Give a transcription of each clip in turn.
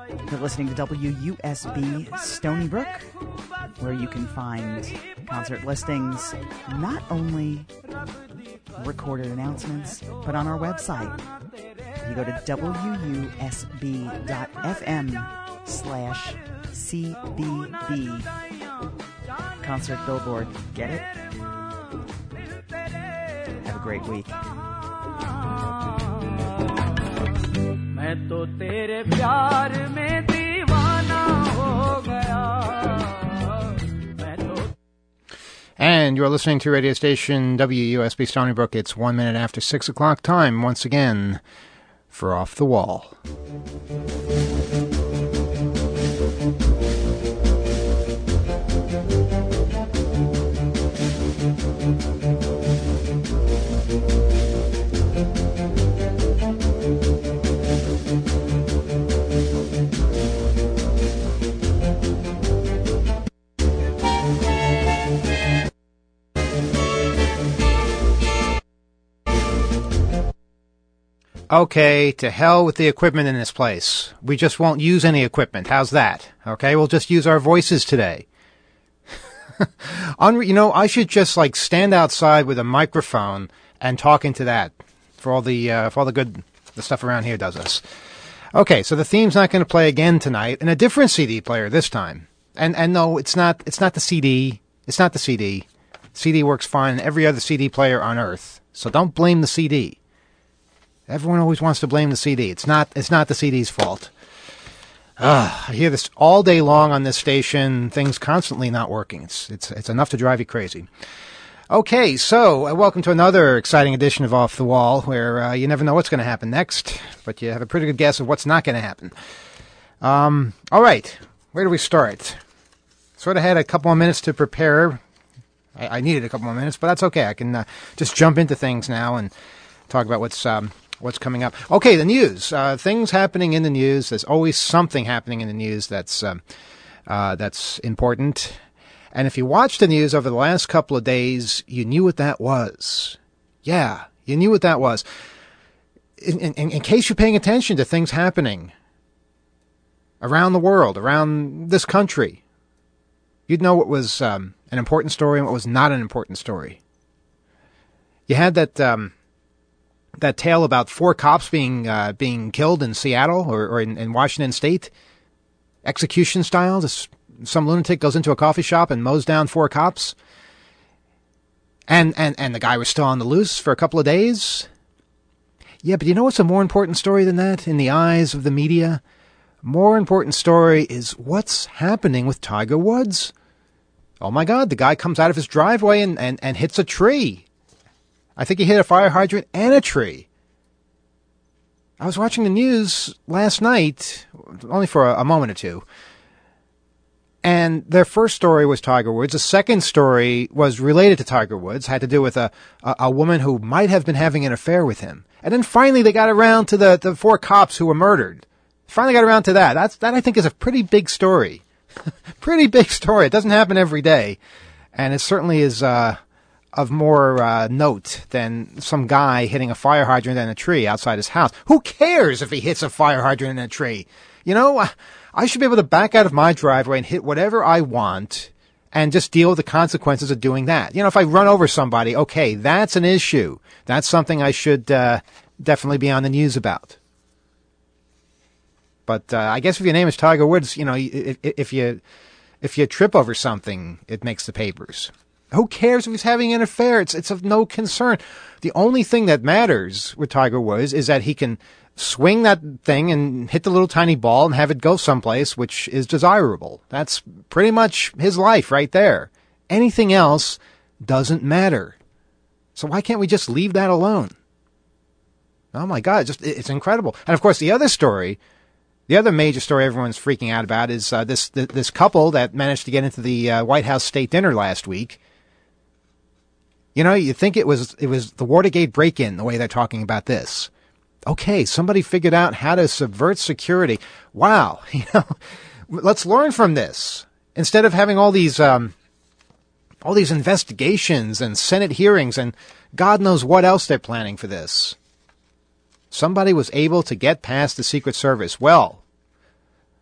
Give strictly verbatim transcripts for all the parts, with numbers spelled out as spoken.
You're listening to W U S B Stony Brook, where you can find concert listings, not only recorded announcements, but on our website. You go to W U S B dot F M slash C B B. Concert Billboard. Get it? Have a great week. मैं तो तेरे प्यार में दीवाना हो गया मैं तो. And you're listening to radio station W U S B Stony Brook. It's one minute after six o'clock time once again for Off the Wall. Okay, to hell with the equipment in this place. We just won't use any equipment. How's that? Okay, we'll just use our voices today. Unre- you know, I should just like stand outside with a microphone and talk into that for all the uh, for all the good the stuff around here does us. Okay, so the theme's not going to play again tonight, in a different C D player this time. And and no, it's not it's not the C D. It's not the C D. C D works fine in every other C D player on earth. So don't blame the C D. Everyone always wants to blame the C D. It's not it's not the C D's fault. Uh, I hear this all day long on this station, things constantly not working. It's it's it's enough to drive you crazy. Okay, so uh, welcome to another exciting edition of Off the Wall, where uh, you never know what's going to happen next, but you have a pretty good guess of what's not going to happen. Um, all right, where do we start? Sort of had a couple more minutes to prepare. I, I needed a couple more minutes, but that's okay. I can uh, just jump into things now and talk about what's um, what's coming up. Okay, the news. Uh, things happening in the news. There's always something happening in the news that's um, uh, that's important. And if you watched the news over the last couple of days, you knew what that was. Yeah, you knew what that was. In, in, in case you're paying attention to things happening around the world, around this country, you'd know what was um, an important story and what was not an important story. You had that um, that tale about four cops being uh, being killed in Seattle or, or in, in Washington State, execution style. This, some lunatic goes into a coffee shop and mows down four cops, and and and the guy was still on the loose for a couple of days. Yeah, but you know what's a more important story than that in the eyes of the media? More important story is what's happening with Tiger Woods. Oh my God, the guy comes out of his driveway and, and, and hits a tree. I think he hit a fire hydrant and a tree. I was watching the news last night, only for a, a moment or two, and their first story was Tiger Woods. The second story was related to Tiger Woods, had to do with a, a, a woman who might have been having an affair with him. And then finally they got around to the, the four cops who were murdered. Finally got around to that. That's, that I think is a pretty big story. Pretty big story. It doesn't happen every day. And it certainly is, uh, of more, uh, note than some guy hitting a fire hydrant and a tree outside his house. Who cares if he hits a fire hydrant and a tree? You know, I should be able to back out of my driveway and hit whatever I want and just deal with the consequences of doing that. You know, if I run over somebody, okay, that's an issue. That's something I should, uh, definitely be on the news about. But uh, I guess if your name is Tiger Woods, you know, if, if you if you trip over something, it makes the papers. Who cares if he's having an affair? It's it's of no concern. The only thing that matters with Tiger Woods is that he can swing that thing and hit the little tiny ball and have it go someplace which is desirable. That's pretty much his life right there. Anything else doesn't matter. So why can't we just leave that alone? Oh my God, just it's incredible. And of course, the other story. The other major story everyone's freaking out about is uh, this th- this couple that managed to get into the uh, White House state dinner last week. You know, you think it was it was the Watergate break-in, the way they're talking about this. Okay, somebody figured out how to subvert security. Wow, you know, let's learn from this. Instead of having all these um, all these investigations and Senate hearings and God knows what else they're planning for this. Somebody was able to get past the Secret Service. Well,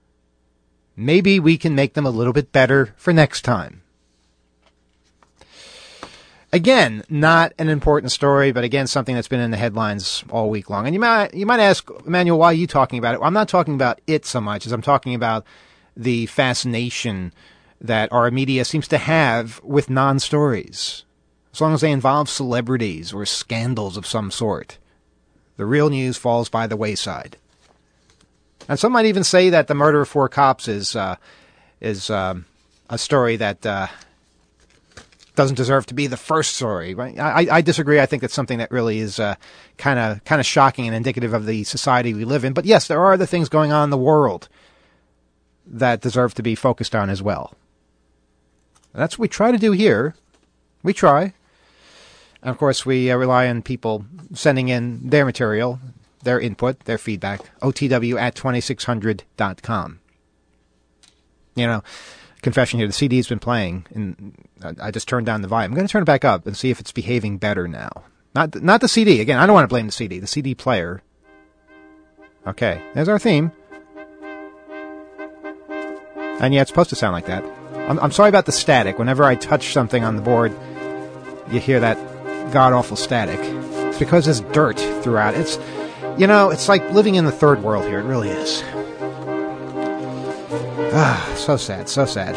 maybe we can make them a little bit better for next time. Again, not an important story, but again, something that's been in the headlines all week long. And you might, you might ask, Emmanuel, why are you talking about it? Well, I'm not talking about it so much as I'm talking about the fascination that our media seems to have with non-stories. As long as they involve celebrities or scandals of some sort, the real news falls by the wayside. And some might even say that the murder of four cops is, uh, is, um, a story that, uh, doesn't deserve to be the first story. Right? I, I disagree. I think it's something that really is kind of kind of shocking and indicative of the society we live in. But yes, there are other things going on in the world that deserve to be focused on as well. That's what we try to do here. We try. And of course, we uh, rely on people sending in their material, their input, their feedback. O T W at twenty-six hundred dot com. You know, confession here, the C D's been playing, and I just turned down the volume. I'm going to turn it back up and see if it's behaving better now. Not not the C D. Again, I don't want to blame the C D. The C D player. Okay, there's our theme. And yeah, it's supposed to sound like that. I'm, I'm sorry about the static. Whenever I touch something on the board, you hear that god-awful static. It's because there's dirt throughout. It's, you know, it's like living in the third world here. It really is. Ah, so sad, so sad.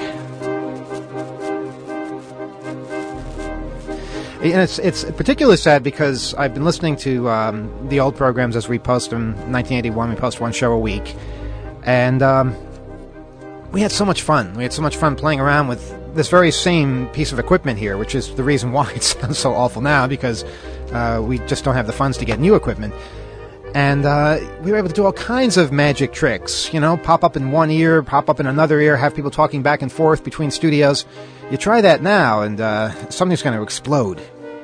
And it's it's particularly sad because I've been listening to um, the old programs as we post them. nineteen eighty-one, we post one show a week. And um, we had so much fun. We had so much fun playing around with this very same piece of equipment here, which is the reason why it sounds so awful now, because uh, we just don't have the funds to get new equipment. And uh, we were able to do all kinds of magic tricks, you know, pop up in one ear, pop up in another ear, have people talking back and forth between studios. You try that now, and uh, something's going to explode.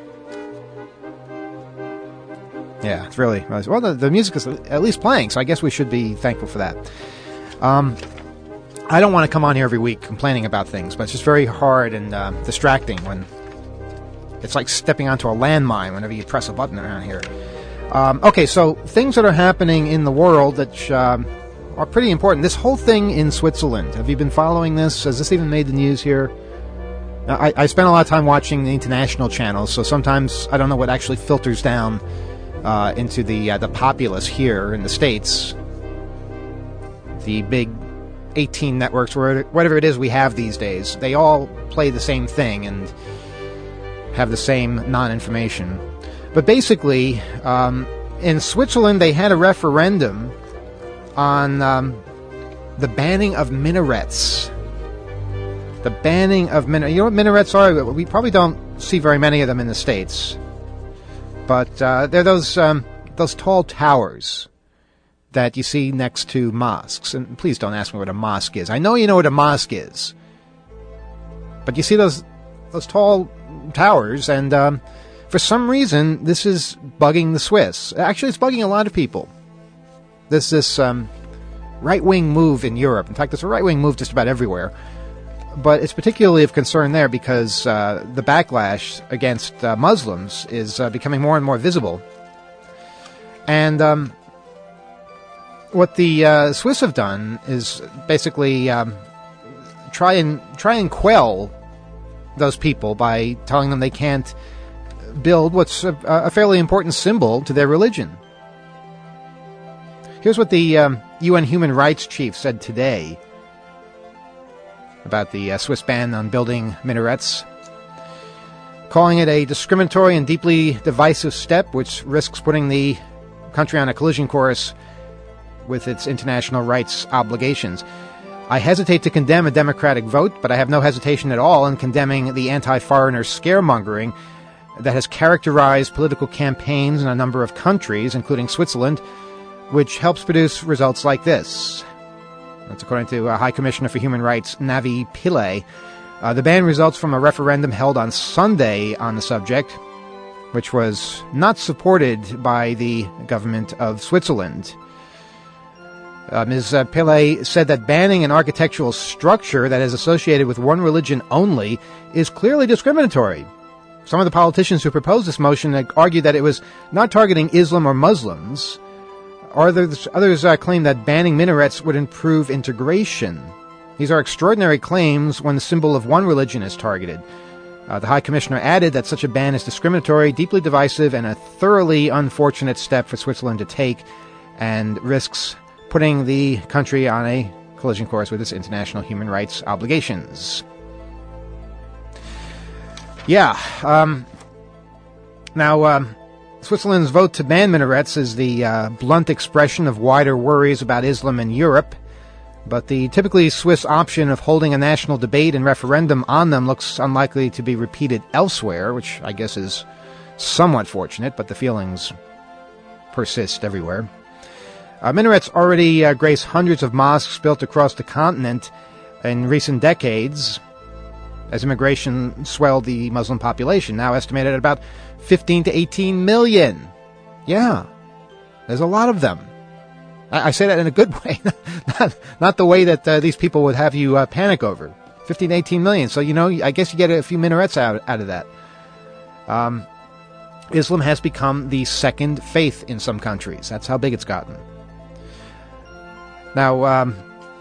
Yeah, it's really... Well, the, the music is at least playing, so I guess we should be thankful for that. Um, I don't want to come on here every week complaining about things, but it's just very hard and uh, distracting when... It's like stepping onto a landmine whenever you press a button around here. Um, okay, so things that are happening in the world that um, are pretty important. This whole thing in Switzerland. Have you been following this? Has this even made the news here? I, I spend a lot of time watching the international channels, so sometimes I don't know what actually filters down uh, into the uh, the populace here in the States. The big eighteen networks, or whatever it is we have these days, they all play the same thing and have the same non-information. But basically, um, in Switzerland, they had a referendum on um, the banning of minarets. The banning of minarets. You know what minarets are? We probably don't see very many of them in the States. But uh, they're those um, those tall towers that you see next to mosques. And please don't ask me what a mosque is. I know you know what a mosque is. But you see those those tall towers, and... Um, For some reason, this is bugging the Swiss. Actually, it's bugging a lot of people. There's this um, right-wing move in Europe. In fact, there's a right-wing move just about everywhere. But it's particularly of concern there because uh, the backlash against uh, Muslims is uh, becoming more and more visible. And um, what the uh, Swiss have done is basically um, try and try and quell those people by telling them they can't build what's a, a fairly important symbol to their religion. Here's what the um, U N Human Rights Chief said today about the uh, Swiss ban on building minarets, calling it a discriminatory and deeply divisive step which risks putting the country on a collision course with its international rights obligations. I hesitate to condemn a democratic vote, but I have no hesitation at all in condemning the anti-foreigner scaremongering that has characterized political campaigns in a number of countries, including Switzerland, which helps produce results like this. That's according to uh, High Commissioner for Human Rights, Navi Pillay. Uh, the ban results from a referendum held on Sunday on the subject, which was not supported by the government of Switzerland. Uh, Miz Pillay said that banning an architectural structure that is associated with one religion only is clearly discriminatory. Some of the politicians who proposed this motion argued that it was not targeting Islam or Muslims. Others, others uh, claim that banning minarets would improve integration. These are extraordinary claims when the symbol of one religion is targeted. Uh, the High Commissioner added that such a ban is discriminatory, deeply divisive, and a thoroughly unfortunate step for Switzerland to take, and risks putting the country on a collision course with its international human rights obligations. Yeah. Um, now, um, Switzerland's vote to ban minarets is the uh, blunt expression of wider worries about Islam in Europe. But the typically Swiss option of holding a national debate and referendum on them looks unlikely to be repeated elsewhere, which I guess is somewhat fortunate, but the feelings persist everywhere. Uh, minarets already uh, grace hundreds of mosques built across the continent in recent decades, as immigration swelled the Muslim population, now estimated at about fifteen to eighteen million. Yeah, there's a lot of them. I say that in a good way, not, not the way that uh, these people would have you uh, panic over. fifteen, eighteen million. So, you know, I guess you get a few minarets out, out of that. Um, Islam has become the second faith in some countries. That's how big it's gotten. Now, um,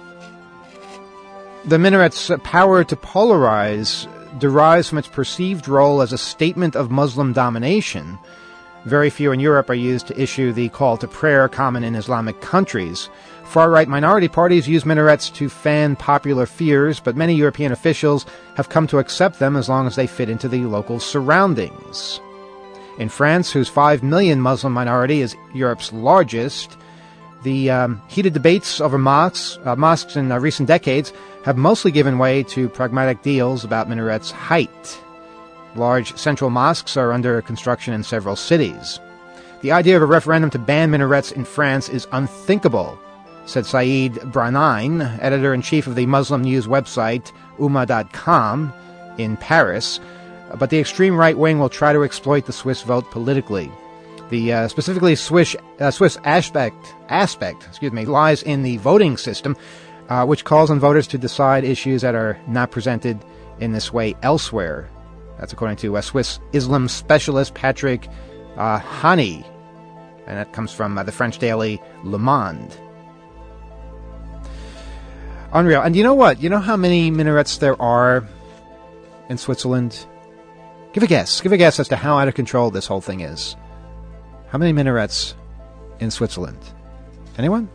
the minaret's power to polarize derives from its perceived role as a statement of Muslim domination. Very few in Europe are used to issue the call to prayer common in Islamic countries. Far-right minority parties use minarets to fan popular fears, but many European officials have come to accept them as long as they fit into the local surroundings. In France, whose five million Muslim minority is Europe's largest, the um, heated debates over mosques, uh, mosques in uh, recent decades have mostly given way to pragmatic deals about minarets' height. Large central mosques are under construction in several cities. The idea of a referendum to ban minarets in France is unthinkable, said Saeed Branain, editor-in-chief of the Muslim news website Umma dot com in Paris. But the extreme right wing will try to exploit the Swiss vote politically. The uh, specifically Swiss, uh, Swiss aspect, aspect excuse me, lies in the voting system, uh, which calls on voters to decide issues that are not presented in this way elsewhere. That's according to uh, Swiss Islam specialist Patrick uh, Hani, and that comes from uh, the French daily Le Monde. Unreal. And you know what? You know how many minarets there are in Switzerland? Give a guess. Give a guess as to how out of control this whole thing is. How many minarets in Switzerland? Anyone?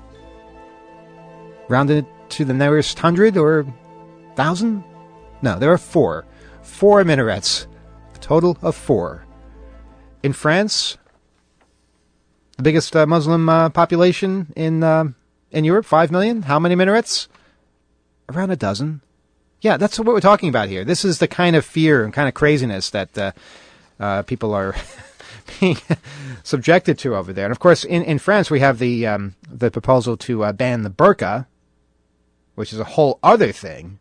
Rounded to the nearest hundred or thousand? No, there are four. Four minarets. A total of four. In France, the biggest uh, Muslim uh, population in uh, in Europe, five million. How many minarets? Around a dozen. Yeah, that's what we're talking about here. This is the kind of fear and kind of craziness that uh, uh, people are being subjected to over there. And of course, in, in France, we have the um, the proposal to uh, ban the burqa, which is a whole other thing.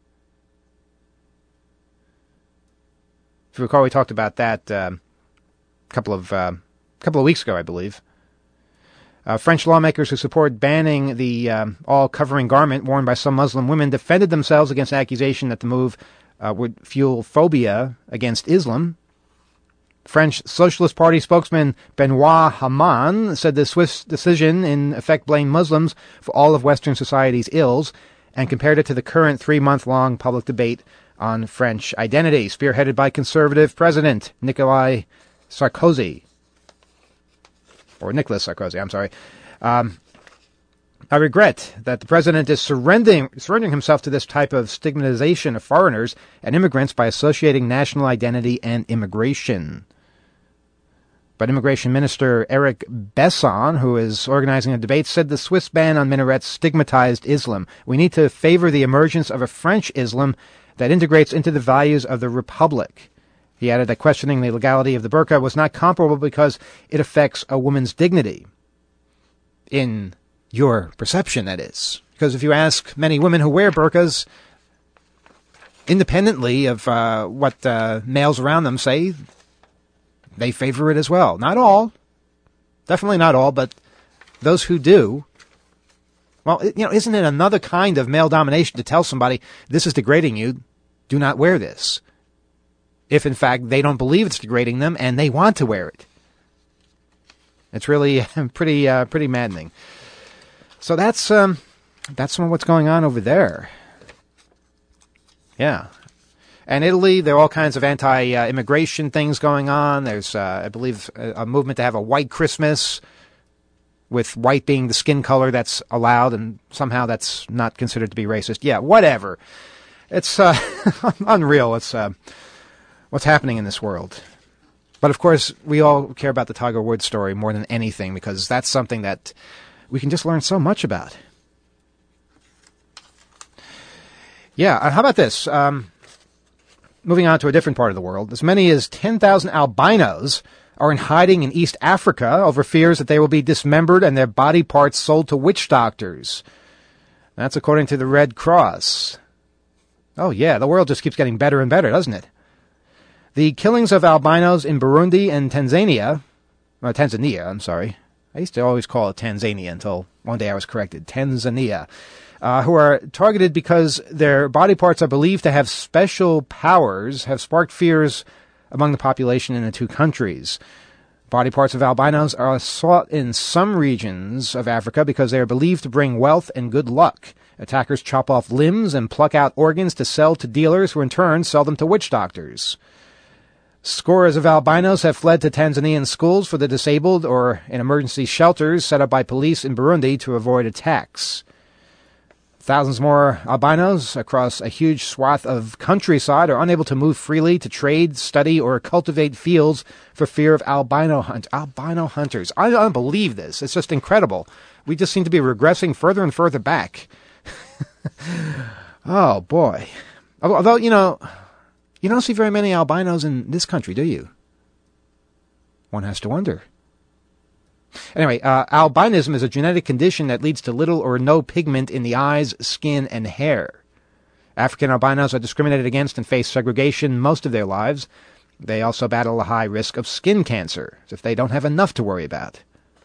If you recall, we talked about that um, a couple of uh, couple of weeks ago, I believe. Uh, French lawmakers who support banning the um, all-covering garment worn by some Muslim women defended themselves against accusation that the move uh, would fuel phobia against Islam. French Socialist Party spokesman Benoit Hamon said the Swiss decision in effect blamed Muslims for all of Western society's ills and compared it to the current three-month-long public debate on French identity, spearheaded by conservative President Nicolas Sarkozy. Or Nicolas Sarkozy, I'm sorry. Um, I regret that the president is surrendering, surrendering himself to this type of stigmatization of foreigners and immigrants by associating national identity and immigration. But Immigration Minister Eric Besson, who is organizing a debate, said the Swiss ban on minarets stigmatized Islam. We need to favor the emergence of a French Islam that integrates into the values of the Republic. He added that questioning the legality of the burqa was not comparable because it affects a woman's dignity. In your perception, that is. Because if you ask many women who wear burqas, independently of uh, what uh, males around them say, they favor it as well. Not all. Definitely not all, but those who do. Well, you know, isn't it another kind of male domination to tell somebody, this is degrading you, do not wear this? If, in fact, they don't believe it's degrading them and they want to wear it. It's really pretty uh, pretty maddening. So that's um, that's some of what's going on over there. Yeah. And Italy, there are all kinds of anti-immigration things going on. There's, uh, I believe, a, a movement to have a white Christmas, with white being the skin color that's allowed, and somehow that's not considered to be racist. Yeah, whatever. It's uh, unreal. It's uh, what's happening in this world. But, of course, we all care about the Tiger Woods story more than anything, because that's something that we can just learn so much about. Yeah, uh, how about this? Um, moving on to a different part of the world. As many as ten thousand albinos are in hiding in East Africa over fears that they will be dismembered and their body parts sold to witch doctors. That's according to the Red Cross. Oh, yeah, the world just keeps getting better and better, doesn't it? The killings of albinos in Burundi and Tanzania, uh, Tanzania, I'm sorry. I used to always call it Tanzania until one day I was corrected. Tanzania. Uh, who are targeted because their body parts are believed to have special powers, have sparked fears among the population in the two countries. Body parts of albinos are sought in some regions of Africa because they are believed to bring wealth and good luck. Attackers chop off limbs and pluck out organs to sell to dealers who in turn sell them to witch doctors. Scores of albinos have fled to Tanzanian schools for the disabled or in emergency shelters set up by police in Burundi to avoid attacks. Thousands more albinos across a huge swath of countryside are unable to move freely to trade, study, or cultivate fields for fear of albino hunt albino hunters. I don't believe this. It's just incredible. We just seem to be regressing further and further back. Oh, boy. Although, you know, you don't see very many albinos in this country, do you? One has to wonder. Anyway, uh, albinism is a genetic condition that leads to little or no pigment in the eyes, skin, and hair. African albinos are discriminated against and face segregation most of their lives. They also battle a high risk of skin cancer, as if they don't have enough to worry about.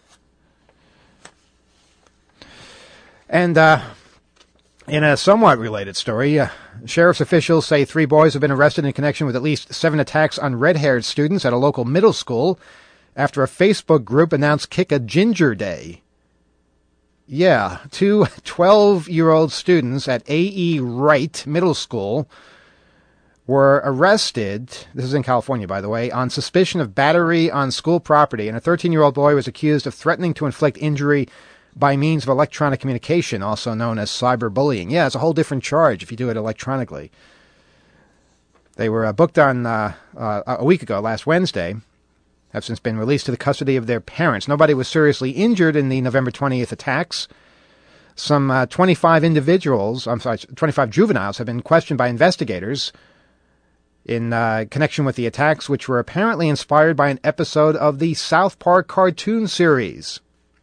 And uh, in a somewhat related story, uh, sheriff's officials say three boys have been arrested in connection with at least seven attacks on red-haired students at a local middle school after a Facebook group announced Kick a Ginger Day. Yeah, two twelve-year-old students at A E. Wright Middle School were arrested, this is in California, by the way, on suspicion of battery on school property, and a thirteen-year-old boy was accused of threatening to inflict injury by means of electronic communication, also known as cyberbullying. Yeah, it's a whole different charge if you do it electronically. They were uh, booked on uh, uh, a week ago, last Wednesday, have since been released to the custody of their parents. Nobody was seriously injured in the November twentieth attacks. Some uh, twenty-five individuals, I'm sorry, twenty-five juveniles have been questioned by investigators in uh, connection with the attacks, which were apparently inspired by an episode of the South Park cartoon series.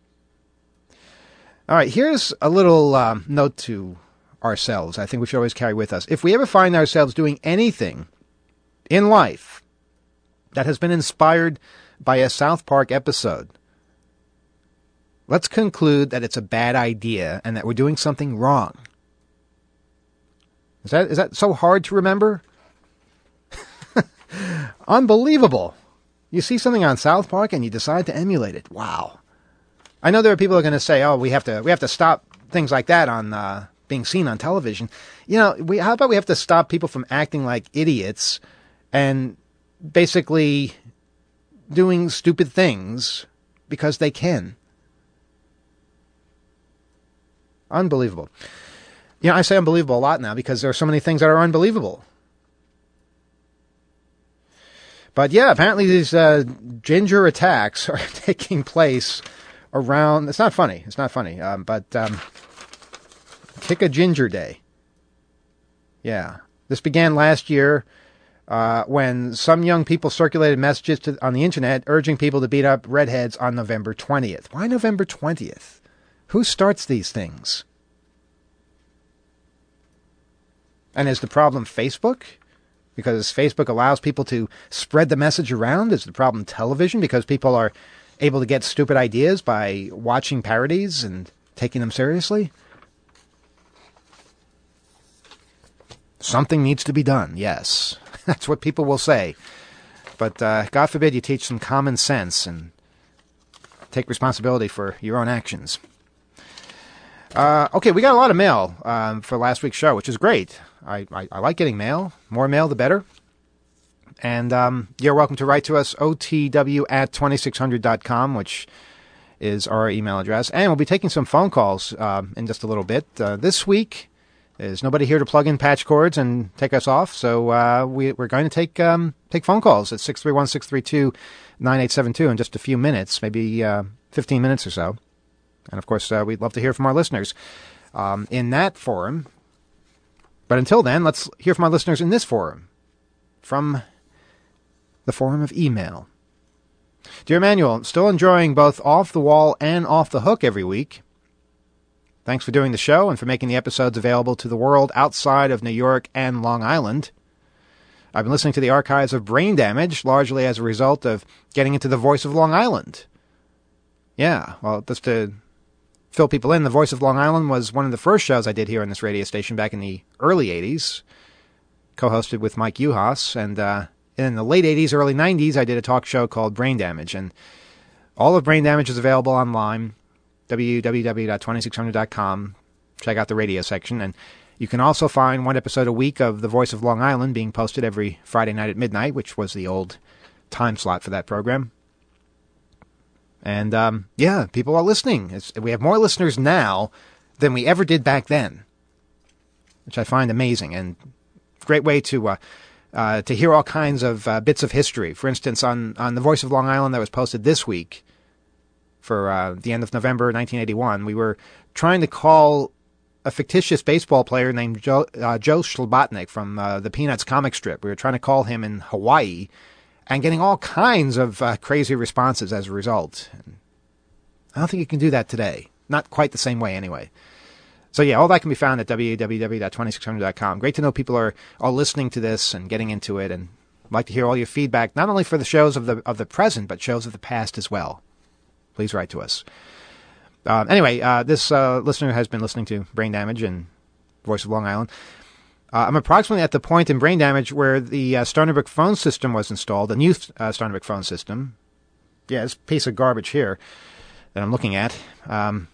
All right, here's a little um, note to ourselves I think we should always carry with us. If we ever find ourselves doing anything in life that has been inspired by a South Park episode, let's conclude that it's a bad idea and that we're doing something wrong. Is that is that so hard to remember? Unbelievable. You see something on South Park and you decide to emulate it. Wow. I know there are people who are going to say, "Oh, we have to we have to stop things like that on uh, being seen on television." You know, we how about we have to stop people from acting like idiots and basically doing stupid things because they can. Unbelievable. You know, I say unbelievable a lot now because there are so many things that are unbelievable. But yeah, apparently these uh, ginger attacks are taking place around... It's not funny. It's not funny. Um, but um, Kick a Ginger Day. Yeah. This began last year uh, when some young people circulated messages to, on the internet urging people to beat up redheads on November twentieth. Why November twentieth? Who starts these things? And is the problem Facebook? Because Facebook allows people to spread the message around? Is the problem television? Because people are able to get stupid ideas by watching parodies and taking them seriously? Something needs to be done, yes. That's what people will say. But uh, God forbid you teach some common sense and take responsibility for your own actions. Uh, okay, we got a lot of mail um, for last week's show, which is great. I, I, I like getting mail. More mail, the better. And um, you're welcome to write to us, O T W at twenty-six hundred dot com, which is our email address. And we'll be taking some phone calls uh, in just a little bit. Uh, this week, there's nobody here to plug in patch cords and take us off, so uh, we, we're going to take um, take phone calls at six three one, six three two, nine eight seven two in just a few minutes, maybe uh, fifteen minutes or so. And, of course, uh, we'd love to hear from our listeners um, in that forum. But until then, let's hear from our listeners in this forum, from the forum of email. Dear Emmanuel, still enjoying both Off the Wall and Off the Hook every week. Thanks for doing the show and for making the episodes available to the world outside of New York and Long Island. I've been listening to the archives of Brain Damage, largely as a result of getting into the Voice of Long Island. Yeah, well, just to fill people in, the Voice of Long Island was one of the first shows I did here on this radio station back in the early eighties, co-hosted with Mike Uhas, and uh, in the late eighties, early nineties, I did a talk show called Brain Damage, and all of Brain Damage is available online, w w w dot twenty-six hundred dot com. Check out the radio section, and you can also find one episode a week of The Voice of Long Island being posted every Friday night at midnight, which was the old time slot for that program. And, um, yeah, people are listening. It's, we have more listeners now than we ever did back then, which I find amazing, and great way to uh, uh, to hear all kinds of uh, bits of history. For instance, on, on The Voice of Long Island that was posted this week for uh, the end of November nineteen eighty-one, we were trying to call a fictitious baseball player named Joe, uh, Joe Schlabatnik from uh, the Peanuts comic strip. We were trying to call him in Hawaii, and getting all kinds of uh, crazy responses as a result. I don't think you can do that today. Not quite the same way, anyway. So, yeah, all that can be found at w w w dot twenty-six hundred dot com. Great to know people are, are listening to this and getting into it, and I'd like to hear all your feedback, not only for the shows of the of the present, but shows of the past as well. Please write to us. Uh, anyway, uh, this uh, listener has been listening to Brain Damage and Voice of Long Island. Uh, I'm approximately at the point in Brain Damage where the uh, Stony Brook phone system was installed, a new uh, Stony Brook phone system. Yeah, this piece of garbage here that I'm looking at. Um,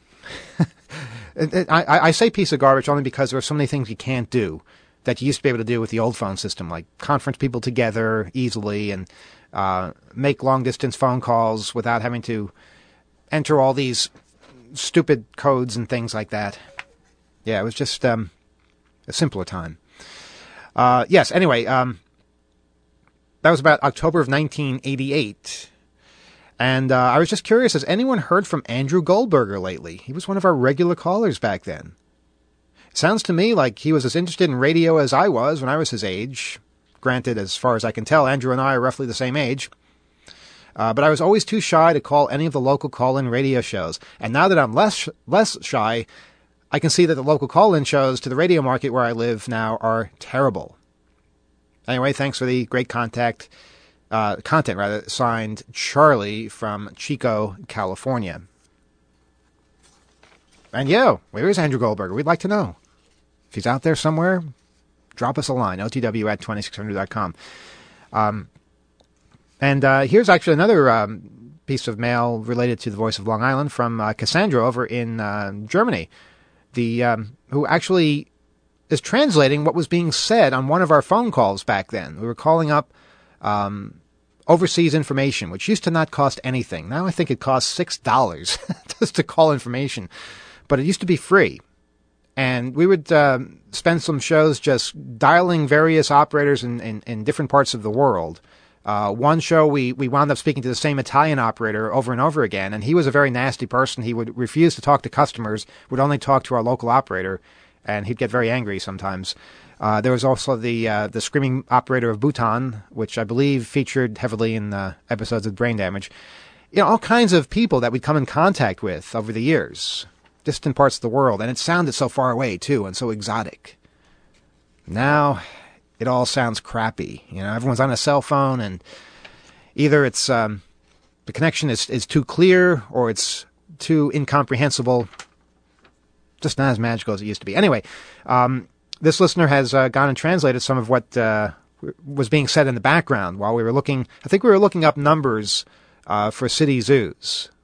it, it, I, I say piece of garbage only because there are so many things you can't do that you used to be able to do with the old phone system, like conference people together easily and uh, make long-distance phone calls without having to enter all these stupid codes and things like that. Yeah, it was just um, a simpler time. Uh, yes, anyway, um, that was about October of nineteen eighty-eight. And uh, I was just curious, has anyone heard from Andrew Goldberger lately? He was one of our regular callers back then. It sounds to me like he was as interested in radio as I was when I was his age. Granted, as far as I can tell, Andrew and I are roughly the same age. Uh, but I was always too shy to call any of the local call-in radio shows. And now that I'm less less shy, I can see that the local call-in shows to the radio market where I live now are terrible. Anyway, thanks for the great contact, uh, content, rather, signed Charlie from Chico, California. And yeah, where is Andrew Goldberger? We'd like to know. If he's out there somewhere, drop us a line, O T W at twenty-six hundred dot com. Um, and uh, here's actually another um, piece of mail related to the Voice of Long Island from uh, Cassandra over in uh, Germany. The um, who actually is translating what was being said on one of our phone calls back then. We were calling up um, overseas information, which used to not cost anything. Now I think it costs six dollars just to call information, but it used to be free. And we would uh, spend some shows just dialing various operators in, in, in different parts of the world. Uh, one show, we, we wound up speaking to the same Italian operator over and over again, and he was a very nasty person. He would refuse to talk to customers, would only talk to our local operator, and he'd get very angry sometimes. Uh, there was also the uh, the screaming operator of Bhutan, which I believe featured heavily in the episodes of Brain Damage. You know, all kinds of people that we'd come in contact with over the years, distant parts of the world, and it sounded so far away, too, and so exotic. Now it all sounds crappy. You know, everyone's on a cell phone, and either it's um, the connection is, is too clear or it's too incomprehensible. Just not as magical as it used to be. Anyway, um, this listener has uh, gone and translated some of what uh, was being said in the background while we were looking. I think we were looking up numbers uh, for city zoos.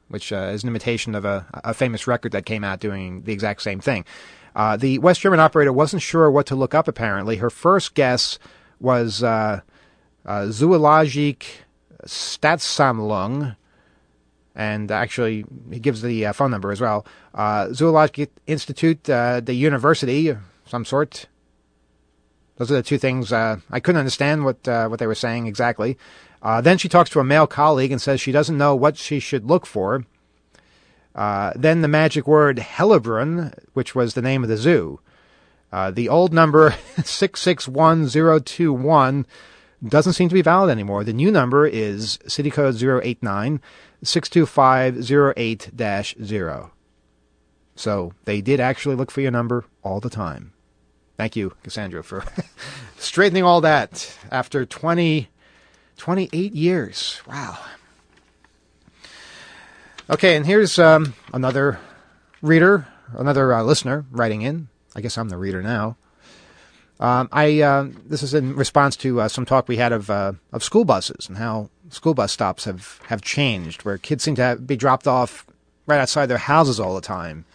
which uh, is an imitation of a, a famous record that came out doing the exact same thing. Uh, the West German operator wasn't sure what to look up, apparently. Her first guess was uh, uh, Zoologische Staatssammlung, and actually he gives the uh, phone number as well. Uh, Zoological Institute, uh, the university of some sort. Those are the two things. Uh, I couldn't understand what uh, what they were saying exactly. Uh, then she talks to a male colleague and says she doesn't know what she should look for. Uh, then the magic word Hellebrunn, which was the name of the zoo. Uh, the old number six six one zero two one doesn't seem to be valid anymore. The new number is city code zero eight nine six two five zero eight dash zero. So they did actually look for your number all the time. Thank you, Cassandra, for straightening all that after twenty, twenty-eight years. Wow. Okay, and here's um, another reader, another uh, listener writing in. I guess I'm the reader now. Um, I uh, this is in response to uh, some talk we had of uh, of school buses and how school bus stops have, have changed, where kids seem to have, be dropped off right outside their houses all the time.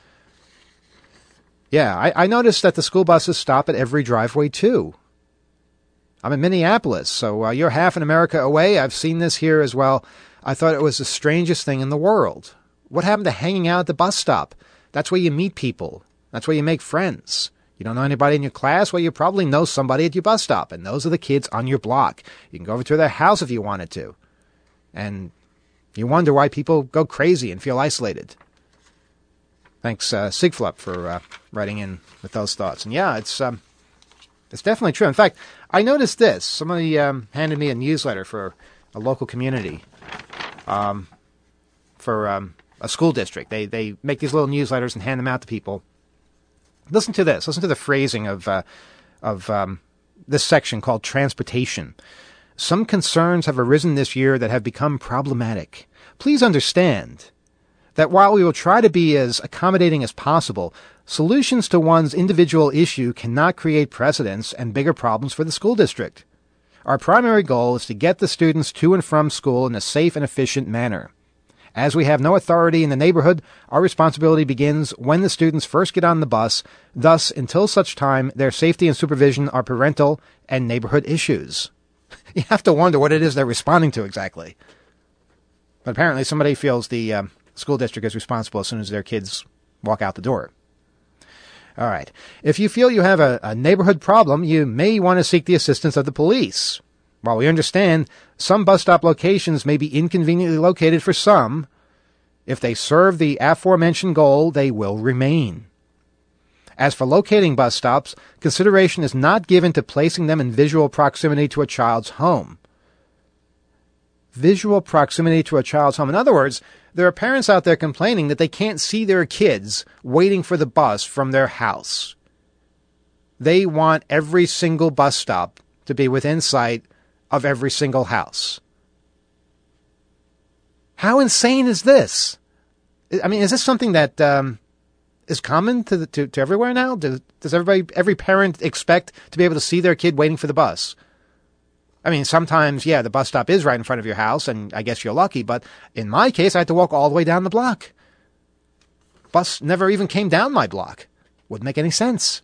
Yeah, I, I noticed that the school buses stop at every driveway, too. I'm in Minneapolis, so uh, you're half an America away. I've seen this here as well. I thought it was the strangest thing in the world. What happened to hanging out at the bus stop? That's where you meet people. That's where you make friends. You don't know anybody in your class? Well, you probably know somebody at your bus stop, and those are the kids on your block. You can go over to their house if you wanted to. And you wonder why people go crazy and feel isolated. Thanks, uh, Sigflup, for uh, writing in with those thoughts. And yeah, it's um, it's definitely true. In fact, I noticed this. Somebody um, handed me a newsletter for a local community, um, for um, a school district. They they make these little newsletters and hand them out to people. Listen to this. Listen to the phrasing of uh, of um, this section called transportation. Some concerns have arisen this year that have become problematic. Please understand that while we will try to be as accommodating as possible, solutions to one's individual issue cannot create precedents and bigger problems for the school district. Our primary goal is to get the students to and from school in a safe and efficient manner. As we have no authority in the neighborhood, our responsibility begins when the students first get on the bus. Thus, until such time, their safety and supervision are parental and neighborhood issues. You have to wonder what it is they're responding to exactly. But apparently somebody feels the um, school district is responsible as soon as their kids walk out the door. All right. If you feel you have a, a neighborhood problem, you may want to seek the assistance of the police. While we understand some bus stop locations may be inconveniently located for some, if they serve the aforementioned goal, they will remain. As for locating bus stops, consideration is not given to placing them in visual proximity to a child's home. Visual proximity to a child's home. In other words, there are parents out there complaining that they can't see their kids waiting for the bus from their house. They want every single bus stop to be within sight of every single house. How insane is this? I mean, is this something that um, is common to, the, to to everywhere now? Does, does everybody, every parent expect to be able to see their kid waiting for the bus? I mean, sometimes, yeah, the bus stop is right in front of your house, and I guess you're lucky, but in my case, I had to walk all the way down the block. Bus never even came down my block. Wouldn't make any sense.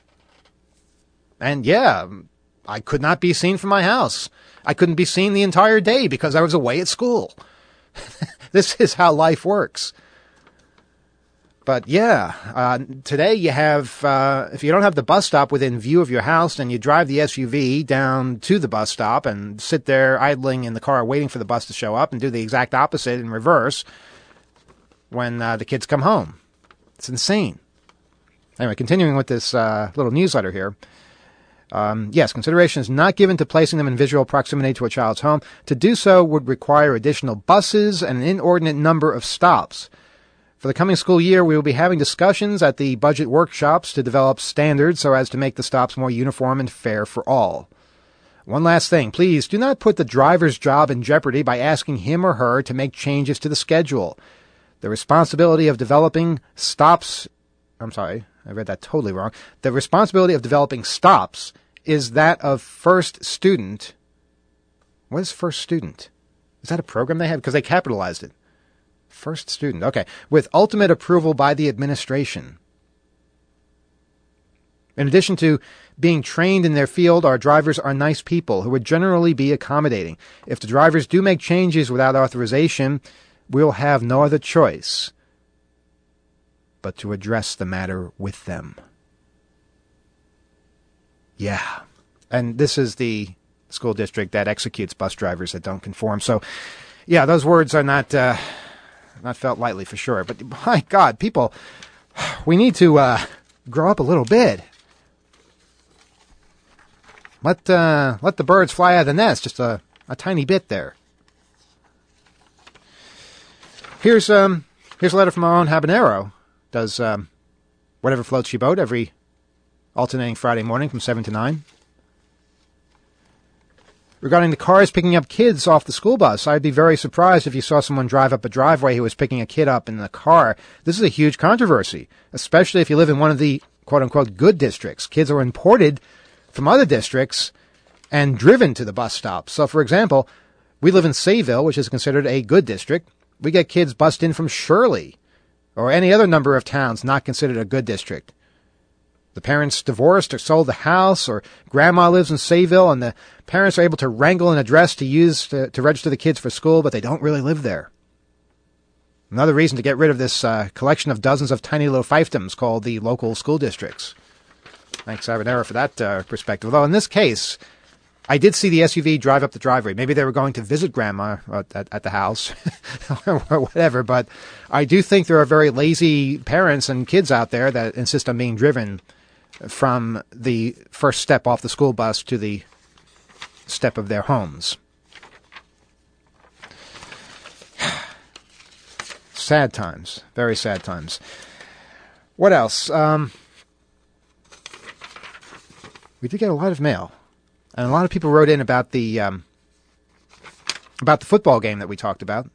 And yeah, I could not be seen from my house. I couldn't be seen the entire day because I was away at school. This is how life works. But yeah, uh, today you have, uh, if you don't have the bus stop within view of your house, then you drive the S U V down to the bus stop and sit there idling in the car waiting for the bus to show up and do the exact opposite in reverse when uh, the kids come home. It's insane. Anyway, continuing with this uh, little newsletter here. Um, yes, consideration is not given to placing them in visual proximity to a child's home. To do so would require additional buses and an inordinate number of stops. For the coming school year, we will be having discussions at the budget workshops to develop standards so as to make the stops more uniform and fair for all. One last thing, please do not put the driver's job in jeopardy by asking him or her to make changes to the schedule. The responsibility of developing stops, I'm sorry, I read that totally wrong. The responsibility of developing stops is that of first student. What is first student? Is that a program they have? Because they capitalized it. First student. Okay. With ultimate approval by the administration. In addition to being trained in their field, our drivers are nice people who would generally be accommodating. If the drivers do make changes without authorization, we'll have no other choice but to address the matter with them. Yeah. And this is the school district that executes bus drivers that don't conform. So, yeah, those words are not uh, not felt lightly for sure. But, my God, people, we need to uh, grow up a little bit. Let uh, let the birds fly out of the nest just a, a tiny bit there. Here's um here's a letter from our own habanero. Does um, whatever floats your boat every alternating Friday morning from seven to nine. Regarding the cars picking up kids off the school bus, I'd be very surprised if you saw someone drive up a driveway who was picking a kid up in the car. This is a huge controversy, especially if you live in one of the quote-unquote good districts. Kids are imported from other districts and driven to the bus stop. So, for example, we live in Sayville, which is considered a good district. We get kids bussed in from Shirley or any other number of towns not considered a good district. The parents divorced or sold the house, or grandma lives in Sayville, and the parents are able to wrangle an address to use to, to register the kids for school, but they don't really live there. Another reason to get rid of this uh, collection of dozens of tiny little fiefdoms called the local school districts. Thanks, Habanero, for that uh, perspective. Although in this case, I did see the S U V drive up the driveway. Maybe they were going to visit Grandma at, at, at the house or whatever, but I do think there are very lazy parents and kids out there that insist on being driven from the first step off the school bus to the step of their homes. Sad times. Very sad times. What else? Um, we did get a lot of mail. And a lot of people wrote in about the um, about the football game that we talked about.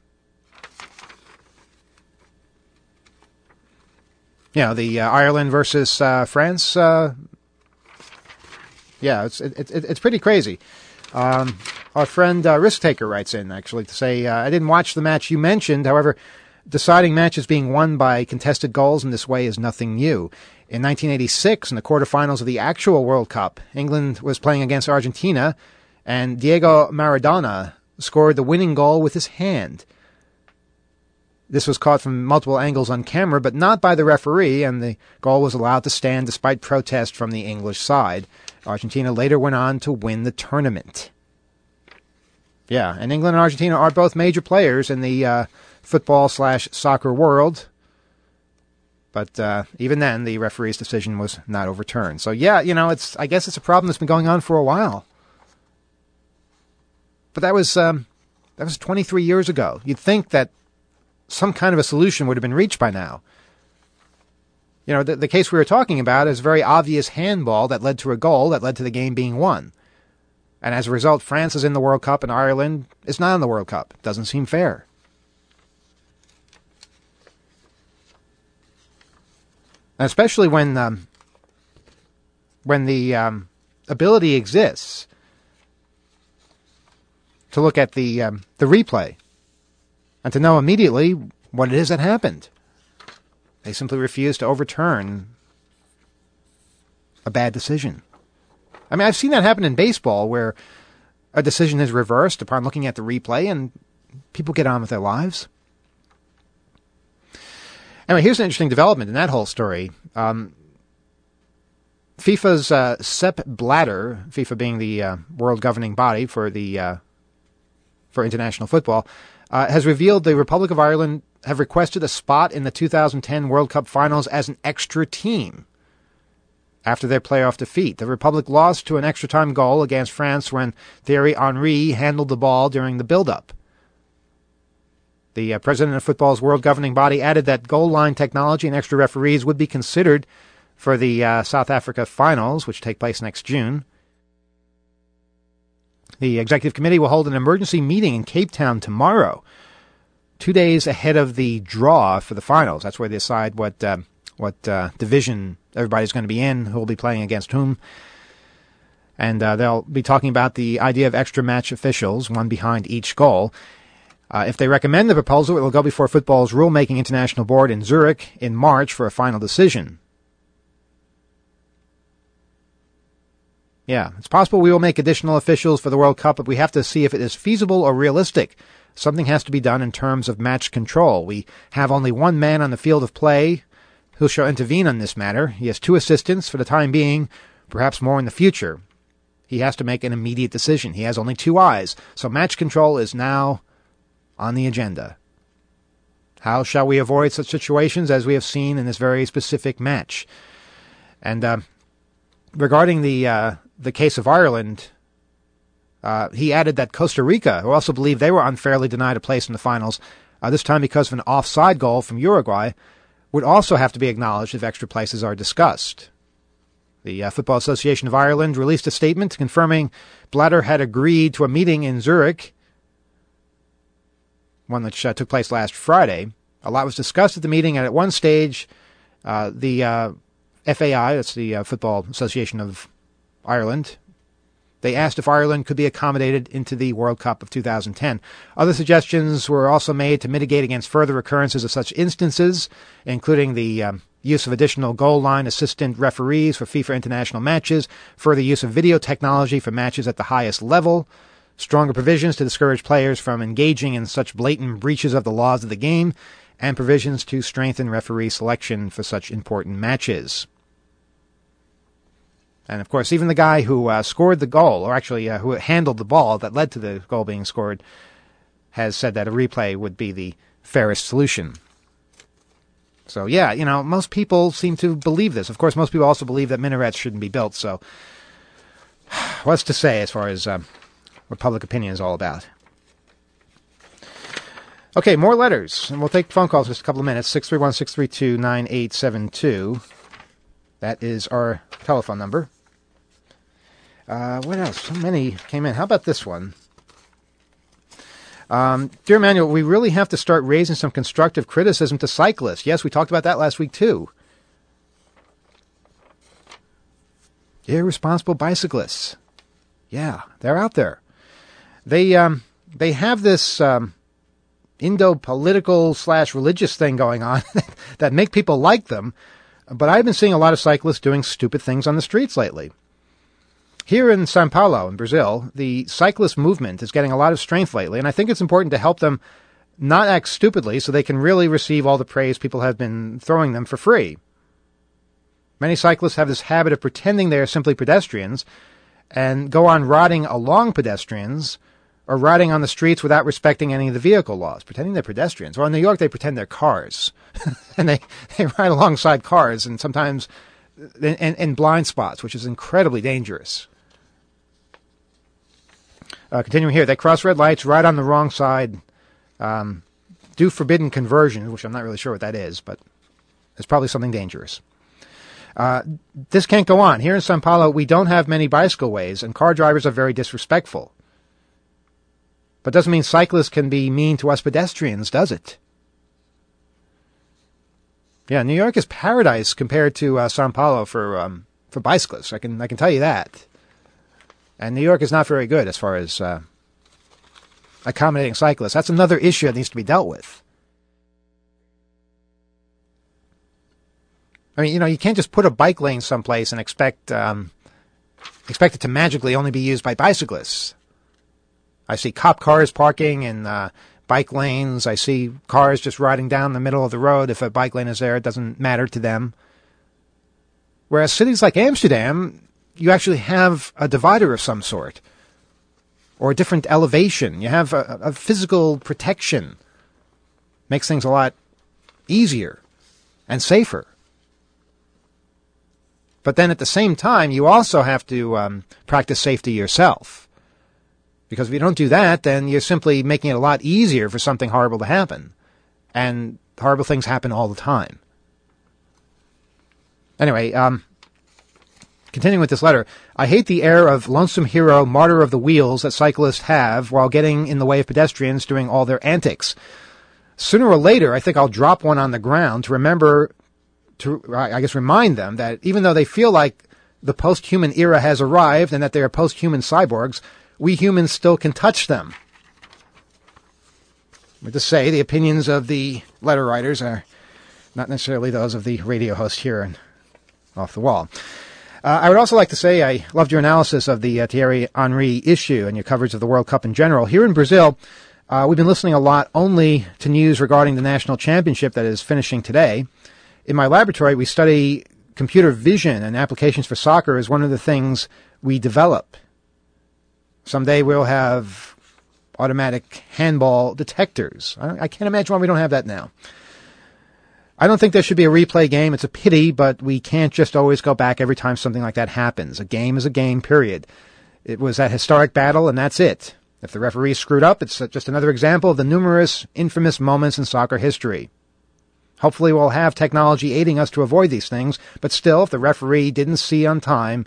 You know, the uh, Ireland versus uh, France. Uh, yeah, it's it, it, it's pretty crazy. Um, our friend uh, Risk Taker writes in, actually, to say, uh, I didn't watch the match you mentioned. However, deciding matches being won by contested goals in this way is nothing new. In nineteen eighty-six, in the quarterfinals of the actual World Cup, England was playing against Argentina, and Diego Maradona scored the winning goal with his hand. This was caught from multiple angles on camera, but not by the referee, and the goal was allowed to stand despite protest from the English side. Argentina later went on to win the tournament. Yeah, and England and Argentina are both major players in the uh, football slash soccer world. But uh, even then, the referee's decision was not overturned. So yeah, you know, it's I guess it's a problem that's been going on for a while. But that was um, that was twenty-three years ago. You'd think that some kind of a solution would have been reached by now. You know, the, the case we were talking about is a very obvious handball that led to a goal that led to the game being won. And as a result, France is in the World Cup and Ireland is not in the World Cup. Doesn't seem fair. And especially when um, when the um, ability exists to look at the um, the replay and to know immediately what it is that happened. They simply refuse to overturn a bad decision. I mean, I've seen that happen in baseball where a decision is reversed upon looking at the replay and people get on with their lives. Anyway, here's an interesting development in that whole story. Um, FIFA's uh, Sepp Blatter, FIFA being the uh, world governing body for the uh, for international football, uh, has revealed the Republic of Ireland have requested a spot in the two thousand ten World Cup finals as an extra team after their playoff defeat. The Republic lost to an extra-time goal against France when Thierry Henry handled the ball during the build-up. The uh, president of football's world governing body added that goal line technology and extra referees would be considered for the uh, South Africa finals, which take place next June. The executive committee will hold an emergency meeting in Cape Town tomorrow, two days ahead of the draw for the finals. That's where they decide what uh, what uh, division everybody's going to be in, who will be playing against whom. And uh, they'll be talking about the idea of extra match officials, one behind each goal. Uh, if they recommend the proposal, it will go before football's rulemaking international board in Zurich in March for a final decision. Yeah, it's possible we will make additional officials for the World Cup, but we have to see if it is feasible or realistic. Something has to be done in terms of match control. We have only one man on the field of play who shall intervene on this matter. He has two assistants for the time being, perhaps more in the future. He has to make an immediate decision. He has only two eyes, so match control is now on the agenda. How shall we avoid such situations as we have seen in this very specific match? And uh, regarding the uh, the case of Ireland, uh, he added that Costa Rica, who also believed they were unfairly denied a place in the finals, uh, this time because of an offside goal from Uruguay, would also have to be acknowledged if extra places are discussed. The uh, Football Association of Ireland released a statement confirming Blatter had agreed to a meeting in Zurich, one which uh, took place last Friday. A lot was discussed at the meeting, and at one stage, uh, the uh, F A I, that's the uh, Football Association of Ireland, they asked if Ireland could be accommodated into the World Cup of two thousand ten. Other suggestions were also made to mitigate against further occurrences of such instances, including the um, use of additional goal line assistant referees for FIFA international matches, further use of video technology for matches at the highest level, stronger provisions to discourage players from engaging in such blatant breaches of the laws of the game, and provisions to strengthen referee selection for such important matches. And, of course, even the guy who uh, scored the goal, or actually uh, who handled the ball that led to the goal being scored, has said that a replay would be the fairest solution. So, yeah, you know, most people seem to believe this. Of course, most people also believe that minarets shouldn't be built. So, what's to say as far as uh, what public opinion is all about? Okay, more letters. And we'll take phone calls in just a couple of minutes. six three one, six three two, nine eight seven two. That is our telephone number. Uh, what else? So many came in. How about this one? Um, Dear Emmanuel, we really have to start raising some constructive criticism to cyclists. Yes, we talked about that last week, too. Irresponsible bicyclists. Yeah, they're out there. They um, they have this um, Indo-political slash religious thing going on that make people like them, but I've been seeing a lot of cyclists doing stupid things on the streets lately. Here in São Paulo, in Brazil, the cyclist movement is getting a lot of strength lately, and I think it's important to help them not act stupidly so they can really receive all the praise people have been throwing them for free. Many cyclists have this habit of pretending they are simply pedestrians and go on riding along pedestrians or riding on the streets without respecting any of the vehicle laws, pretending they're pedestrians. Well, in New York, they pretend they're cars, and they, they ride alongside cars, and sometimes in, in, in blind spots, which is incredibly dangerous. Uh, continuing here, they cross red lights, ride on the wrong side, um, do forbidden conversions, which I'm not really sure what that is, but it's probably something dangerous. Uh, this can't go on. Here in São Paulo, we don't have many bicycle ways, and car drivers are very disrespectful. But doesn't mean cyclists can be mean to us pedestrians, does it? Yeah, New York is paradise compared to uh, São Paulo for um, for bicyclists. I can I can tell you that. And New York is not very good as far as uh, accommodating cyclists. That's another issue that needs to be dealt with. I mean, you know, you can't just put a bike lane someplace and expect um, expect it to magically only be used by bicyclists. I see cop cars parking in uh, bike lanes. I see cars just riding down the middle of the road. If a bike lane is there, it doesn't matter to them. Whereas cities like Amsterdam, you actually have a divider of some sort, or a different elevation. You have a, a physical protection. Makes things a lot easier and safer. But then at the same time, you also have to um, practice safety yourself. Because if you don't do that, then you're simply making it a lot easier for something horrible to happen. And horrible things happen all the time. Anyway, um, continuing with this letter, I hate the air of lonesome hero, martyr of the wheels that cyclists have while getting in the way of pedestrians doing all their antics. Sooner or later, I think I'll drop one on the ground to remember, to I guess remind them that even though they feel like the post-human era has arrived and that they are post-human cyborgs, we humans still can touch them. But to say, the opinions of the letter writers are not necessarily those of the radio host here and off the wall. Uh, I would also like to say I loved your analysis of the uh, Thierry Henry issue and your coverage of the World Cup in general. Here in Brazil, uh, we've been listening a lot only to news regarding the national championship that is finishing today. In my laboratory, we study computer vision and applications for soccer as one of the things we develop. Someday we'll have automatic handball detectors. I, I can't imagine why we don't have that now. I don't think there should be a replay game. It's a pity, but we can't just always go back every time something like that happens. A game is a game, period. It was that historic battle, and that's it. If the referee screwed up, it's just another example of the numerous infamous moments in soccer history. Hopefully we'll have technology aiding us to avoid these things, but still, if the referee didn't see on time,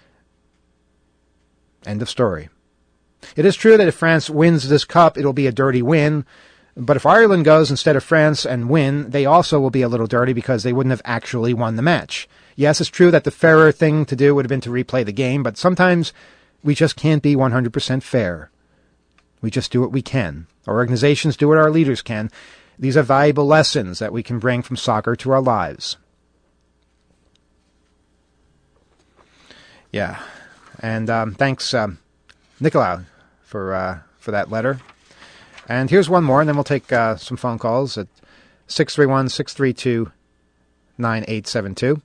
end of story. It is true that if France wins this cup, it'll be a dirty win. But if Ireland goes instead of France and win, they also will be a little dirty because they wouldn't have actually won the match. Yes, it's true that the fairer thing to do would have been to replay the game, but sometimes we just can't be one hundred percent fair. We just do what we can. Our organizations do what our leaders can. These are valuable lessons that we can bring from soccer to our lives. Yeah. And um, thanks, um, Nicolau, for uh, for that letter. And here's one more, and then we'll take uh, some phone calls at six three one, six three two, nine eight seven two.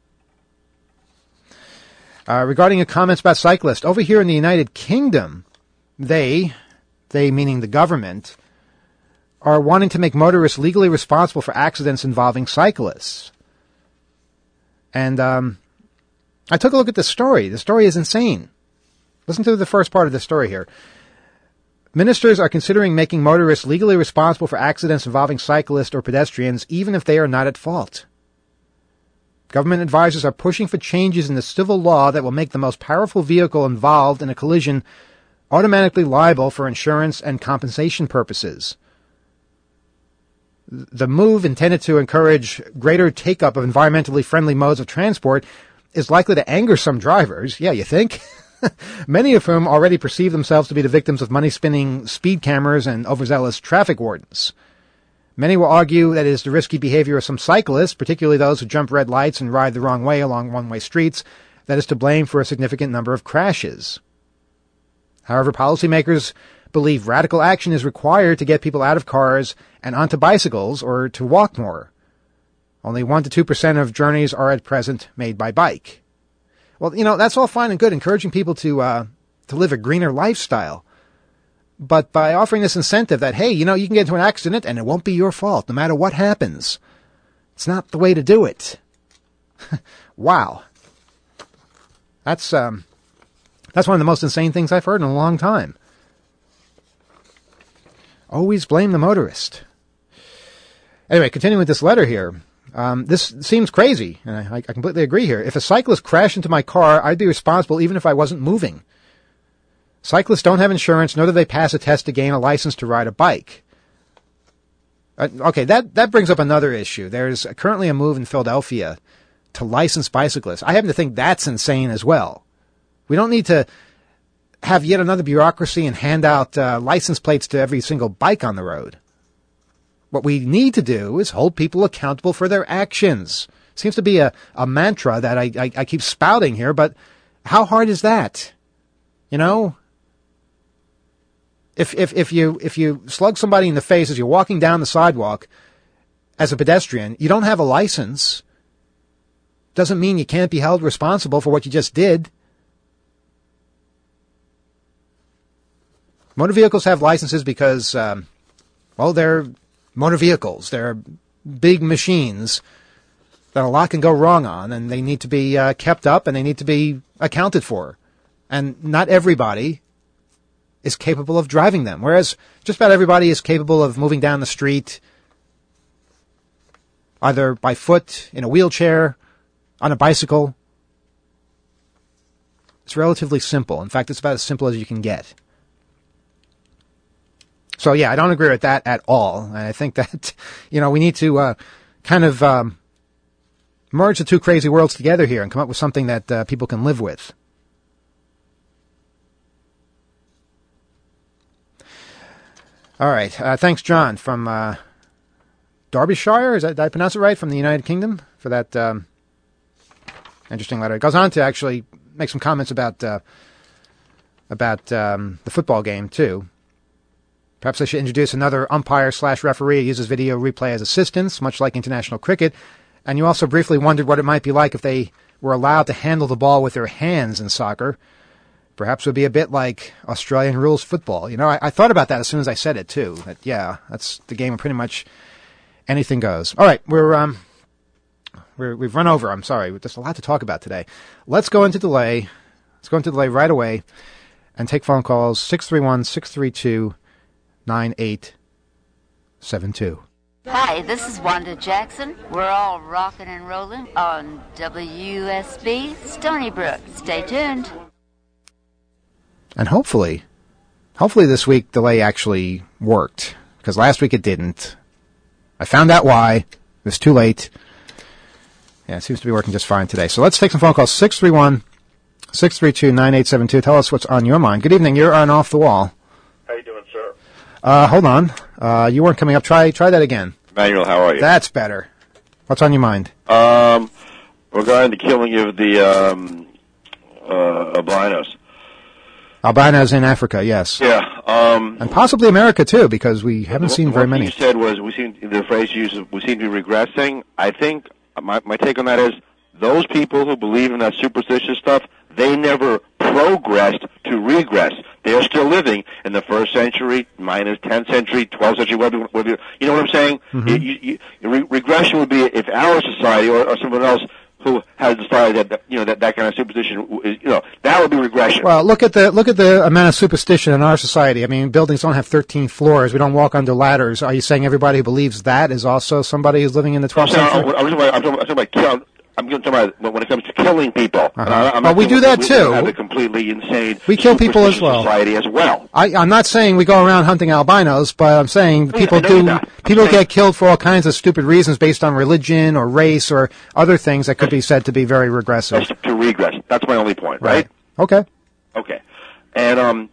Uh, regarding your comments about cyclists, over here in the United Kingdom, they, they meaning the government, are wanting to make motorists legally responsible for accidents involving cyclists. And um, I took a look at the story. The story is insane. Listen to the first part of the story here. Ministers are considering making motorists legally responsible for accidents involving cyclists or pedestrians, even if they are not at fault. Government advisors are pushing for changes in the civil law that will make the most powerful vehicle involved in a collision automatically liable for insurance and compensation purposes. The move, intended to encourage greater take-up of environmentally friendly modes of transport, is likely to anger some drivers. Yeah, you think? Many of whom already perceive themselves to be the victims of money-spinning speed cameras and overzealous traffic wardens. Many will argue that it is the risky behavior of some cyclists, particularly those who jump red lights and ride the wrong way along one-way streets, that is to blame for a significant number of crashes. However, policymakers believe radical action is required to get people out of cars and onto bicycles or to walk more. Only one to two percent of journeys are at present made by bike. Well, you know, that's all fine and good, encouraging people to uh, to live a greener lifestyle. But by offering this incentive that, hey, you know, you can get into an accident and it won't be your fault, no matter what happens. It's not the way to do it. Wow. That's um, that's one of the most insane things I've heard in a long time. Always blame the motorist. Anyway, continuing with this letter here. Um, this seems crazy, and I, I completely agree here. If a cyclist crashed into my car, I'd be responsible even if I wasn't moving. Cyclists don't have insurance, nor do they pass a test to gain a license to ride a bike. Uh, okay, that, that brings up another issue. There's currently a move in Philadelphia to license bicyclists. I happen to think that's insane as well. We don't need to have yet another bureaucracy and hand out uh, license plates to every single bike on the road. What we need to do is hold people accountable for their actions. Seems to be a, a mantra that I, I, I keep spouting here, but how hard is that? You know? If, if, if you, if you slug somebody in the face as you're walking down the sidewalk as a pedestrian, you don't have a license. Doesn't mean you can't be held responsible for what you just did. Motor vehicles have licenses because, um, well, they're motor vehicles. They're big machines that a lot can go wrong on, and they need to be uh, kept up, and they need to be accounted for. And not everybody is capable of driving them, whereas just about everybody is capable of moving down the street, either by foot, in a wheelchair, on a bicycle. It's relatively simple. In fact, it's about as simple as you can get. So, yeah, I don't agree with that at all. And I think that, you know, we need to uh, kind of um, merge the two crazy worlds together here and come up with something that uh, people can live with. All right. Uh, thanks, John, from uh, Derbyshire. Is that, did I pronounce it right? From the United Kingdom for that um, interesting letter. It goes on to actually make some comments about uh, about um, the football game, too. Perhaps I should introduce another umpire slash referee who uses video replay as assistants, much like international cricket. And you also briefly wondered what it might be like if they were allowed to handle the ball with their hands in soccer. Perhaps it would be a bit like Australian rules football. You know, I, I thought about that as soon as I said it, too. That, yeah, that's the game of pretty much anything goes. All right, we're, um, we're, we've run over. I'm sorry. There's a lot to talk about today. Let's go into delay. Let's go into delay right away and take phone calls six three one, six three two, nine eight seven two. Hi, this is Wanda Jackson. We're all rocking and rolling on W S B Stony Brook. Stay tuned. And hopefully, hopefully this week delay actually worked, because last week it didn't. I found out why. It was too late. Yeah, it seems to be working just fine today. So let's take some phone calls. six three one, six three two, nine eight seven two. Tell us what's on your mind. Good evening. You're on Off the Wall. How you doing, sir? Uh, hold on. Uh, you weren't coming up. Try try that again. Manuel, how are you? That's better. What's on your mind? Um, regarding the killing of the um, uh, albinos. Albinos in Africa, yes. Yeah. Um, and possibly America, too, because we haven't the, seen the very one many. You said was, we seem, the phrase you used, we seem to be regressing. I think, my, my take on that is, those people who believe in that superstitious stuff, they never progressed to regress. They're still living in the first century, minus tenth century, twelfth century, whatever, whatever. You know what I'm saying? Mm-hmm. You, you, you, re- regression would be if our society or, or someone else who has decided that, that you know that, that kind of superstition is, you know, that would be regression. Well, look at the look at the amount of superstition in our society. I mean, buildings don't have thirteen floors. We don't walk under ladders. Are you saying everybody who believes that is also somebody who's living in the twelfth I'm century? talking, I'm talking about, I'm talking about, I'm talking about kill, I'm talking about when it comes to killing people. Uh-huh. And I, I'm well, we do that we too. Have a completely insane. We kill people as well. Society as well. I, I'm not saying we go around hunting albinos, but I'm saying people I know do. you're not. People saying, get killed for all kinds of stupid reasons based on religion or race or other things that could be said to be very regressive. To regress. That's my only point. Right. right. Okay. Okay. And um,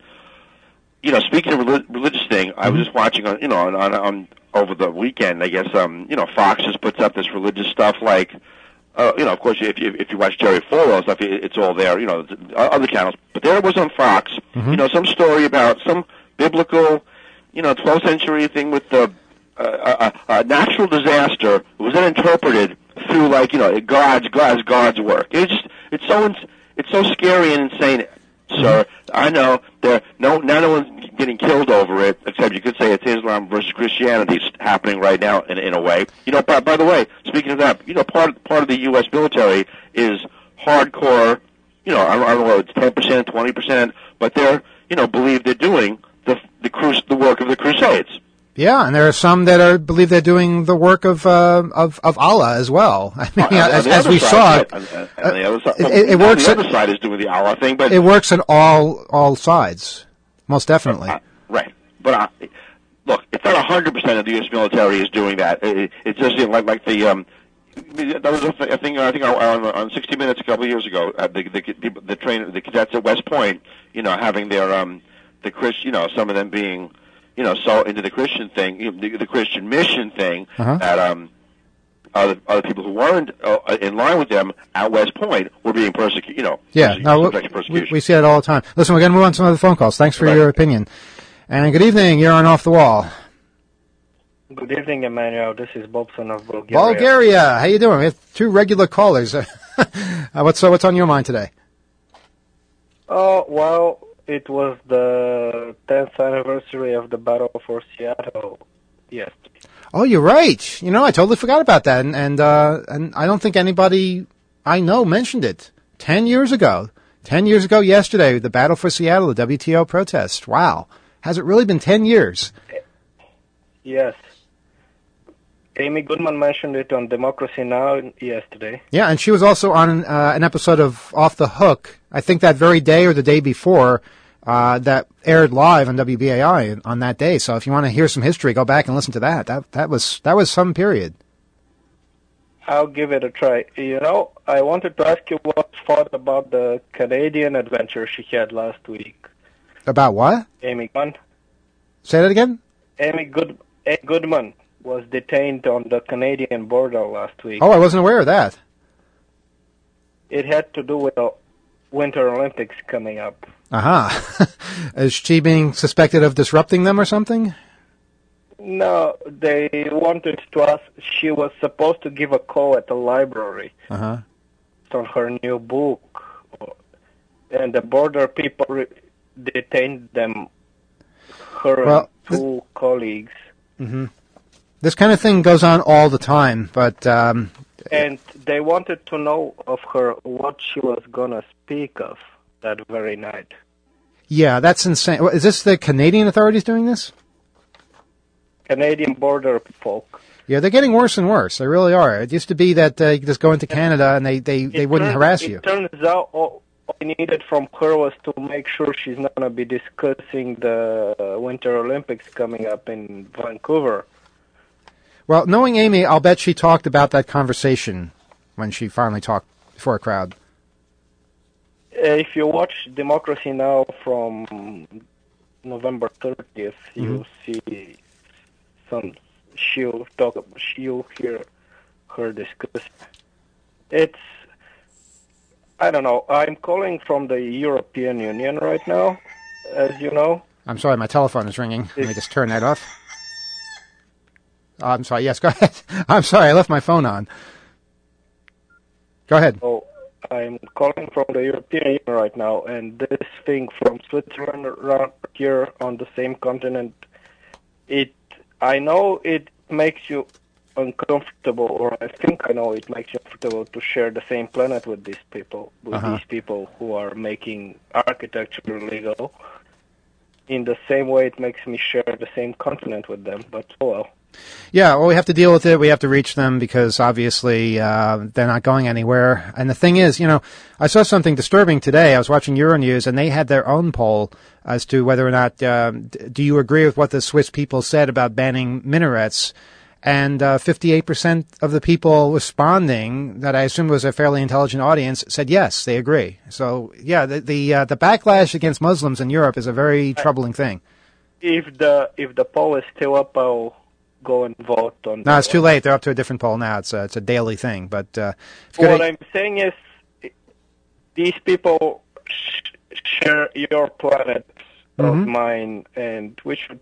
you know, speaking of relig- religious thing, I was just watching on, you know, on, on, on over the weekend. I guess um, you know, Fox just puts up this religious stuff like. Uh, you know, of course, if you, if you watch Jerry Falwell stuff, it, it's all there, you know, other channels. But there it was on Fox, mm-hmm. you know, some story about some biblical, you know, twelfth century thing with the uh, a, a natural disaster was then interpreted through, like, you know, God's, God's, God's work. It's just, it's so, it's so scary and insane, mm-hmm. sir. I know there, no, no one's getting killed over it, except you could say it's Islam versus Christianity happening right now in, in a way. You know, by, by the way, speaking of that, you know, part, part of the U S military is hardcore, you know, I don't, I don't know, it's ten percent, twenty percent, but they're, you know, believe they're doing the, the, crus- the work of the Crusades. Yeah, and there are some that are believe they're doing the work of uh, of of Allah as well. I mean, uh, as, as we side, saw, on, on, on the other side, well, it, it works. The at, other side is doing the Allah thing, but it works on all all sides, most definitely. Uh, right, but uh, look, it's not a hundred percent of the U S military is doing that. It, it's just like like the um. That was a, th- a thing I think on, on sixty minutes a couple of years ago. Uh, the the the, the train the cadets at West Point, you know, having their um the Christ, you know, some of them being. You know, so into the Christian thing, you know, the, the Christian mission thing, uh-huh. that um, other, other people who weren't uh, in line with them at West Point were being persecuted. You know, yeah, no, we, we see it all the time. Listen, we're going to move on to some other phone calls. Thanks for right. your opinion. And good evening. You're on Off the Wall. Good evening, Emmanuel. This is Bobson of Bulgaria. Bulgaria. How you doing? We have two regular callers. uh, what's uh, what's on your mind today? Oh well. It was the tenth anniversary of the Battle for Seattle yesterday. Oh, you're right. You know, I totally forgot about that, and and, uh, and I don't think anybody I know mentioned it. Ten years ago. Ten years ago yesterday, the Battle for Seattle, the W T O protest. Wow. Has it really been ten years? Yes. Amy Goodman mentioned it on Democracy Now! Yesterday. Yeah, and she was also on uh, an episode of Off the Hook, I think that very day or the day before, uh, that aired live on W B A I on that day. So if you want to hear some history, go back and listen to that. That that was that was some period. I'll give it a try. You know, I wanted to ask you what you thought about the Canadian adventure she had last week. About what? Amy Gunn. Say that again? Amy Good Amy Goodman was detained on the Canadian border last week. Oh, I wasn't aware of that. It had to do with the Winter Olympics coming up. Aha. Is she being suspected of disrupting them or something? No, they wanted to ask. She was supposed to give a call at the library Uh-huh. on her new book, and the border people re- detained them, her Well, and two colleagues. Mm-hmm. This kind of thing goes on all the time, but um, And they wanted to know of her what she was going to speak of that very night. yeah, that's insane. Is this the Canadian authorities doing this? Canadian border folk. Yeah, they're getting worse and worse. They really are. It used to be that uh, you could just go into Canada and they, they, they It wouldn't turns- harass it you. turns out all I needed from her was to make sure she's not going to be discussing the Winter Olympics coming up in Vancouver. Well, knowing Amy, I'll bet she talked about that conversation when she finally talked before a crowd. If you watch Democracy Now! From November thirtieth, you'll see some. She'll talk. She'll hear her discuss. It's. I don't know. I'm calling from the European Union right now, as you know. I'm sorry, my telephone is ringing. Let me just turn that off. Oh, I'm sorry. Yes, go ahead. I'm sorry. I left my phone on. Go ahead. Oh, I'm calling from the European Union right now, and this thing from Switzerland around here on the same continent, it. I know it makes you uncomfortable, or I think I know it makes you uncomfortable to share the same planet with these people, with Uh-huh. these people who are making architecture illegal. In the same way, it makes me share the same continent with them. But oh well. Yeah, well, we have to deal with it. We have to reach them because obviously uh, they're not going anywhere. And the thing is, you know, I saw something disturbing today. I was watching Euronews, and they had their own poll as to whether or not um, d- do you agree with what the Swiss people said about banning minarets. And uh, fifty-eight percent of the people responding, that I assume was a fairly intelligent audience, said yes, they agree. So, yeah, the the, uh, the backlash against Muslims in Europe is a very troubling thing. If the if the poll is still up, I'll go and vote on. No, that it's too one. late. They're up to a different poll now. It's a, it's a daily thing. But uh, if you What go to- I'm saying is, these people sh- share your planet of Mhm. mine, and we should,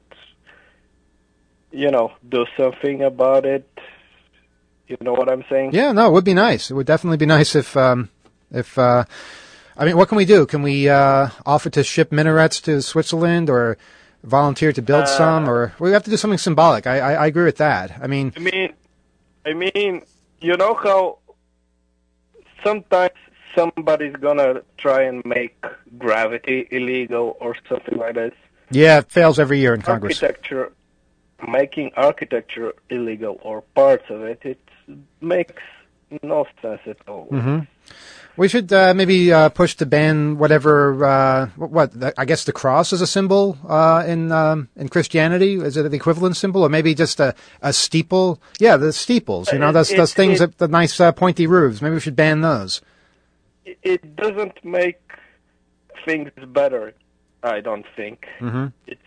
you know, do something about it. You know what I'm saying? Yeah, no, it would be nice. It would definitely be nice if, um, if, uh, I mean, what can we do? Can we uh, offer to ship minarets to Switzerland, or volunteer to build Uh, some, or we have to do something symbolic? I, I, I agree with that. I mean, I mean, I mean, you know how sometimes somebody's gonna try and make gravity illegal or something like this. yeah, it fails every year in Congress. Architecture, making architecture illegal or parts of it, it makes no sense at all. hmm We should uh, maybe uh, push to ban whatever. Uh, what, what the, I guess the cross is a symbol uh, in um, in Christianity. Is it the equivalent symbol, or maybe just a, a steeple? Yeah, the steeples. You know, It- those it- those things, it- that the nice uh, pointy roofs. Maybe we should ban those. It, it doesn't make things better, I don't think. Mm-hmm. It's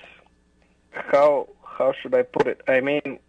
how how should I put it? I mean,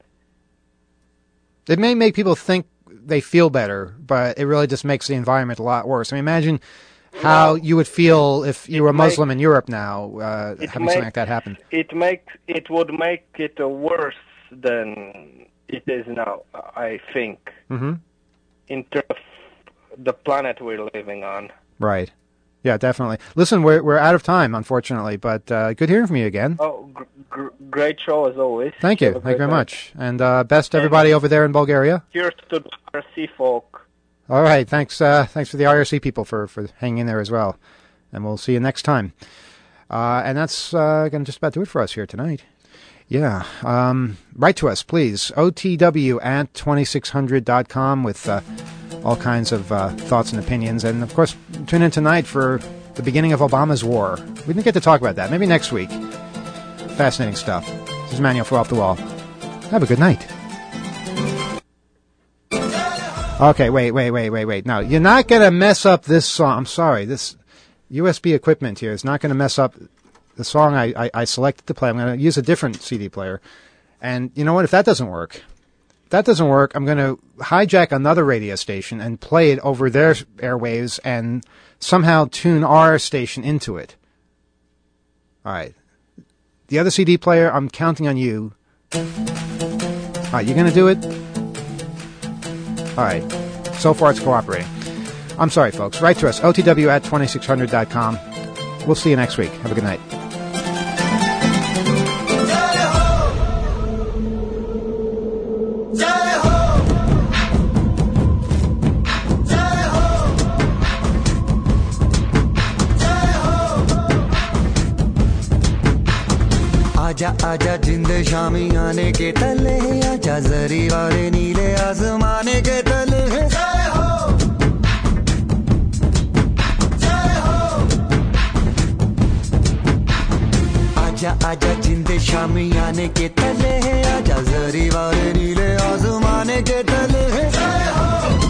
It may make people think they feel better, but it really just makes the environment a lot worse. I mean, imagine how Well, you would feel if you it were a make- Muslim in Europe now, uh, it having something make- like that happen. it makes it would make it uh, worse than it is now. I think Mm-hmm. in terms of the planet we're living on. Right. Yeah, definitely. Listen, we're we're out of time, unfortunately, but uh, good hearing from you again. Oh, gr- gr- great show as always. Thank you. Have a Thank you very great night. much. And uh, best to everybody over there in Bulgaria. Cheers to the R C folk. All right. Thanks uh, Thanks for the I R C people for, for hanging in there as well. And we'll see you next time. Uh, and that's uh, going to just about do it for us here tonight. Yeah. Um, write to us, please. O T W at twenty-six hundred dot com with uh, all kinds of uh, thoughts and opinions. And, of course, tune in tonight for the beginning of Obama's war. We didn't get to talk about that. Maybe next week. Fascinating stuff. This is Manuel for Off the Wall. Have a good night. Okay, wait, wait, wait, wait, wait. No, you're not going to mess up this song. I'm sorry. This U S B equipment here is not going to mess up the song I, I, I selected to play. I'm going to use a different C D player. And you know what? If that doesn't work, if that doesn't work, I'm going to hijack another radio station and play it over their airwaves and somehow tune our station into it. All right. The other C D player, I'm counting on you. All right, you going to do it? All right. So far, it's cooperating. I'm sorry, folks. Write to us, O T W at twenty-six hundred dot com. We'll see you next week. Have a good night. आजा आजा जिंद शामी आने के तले आजा जरी वाले नीले आसमाने के तले जय हो जय हो आजा आजा जिंद शामी आने के तले आजा जरी वाले नीले आसमाने के तले जय हो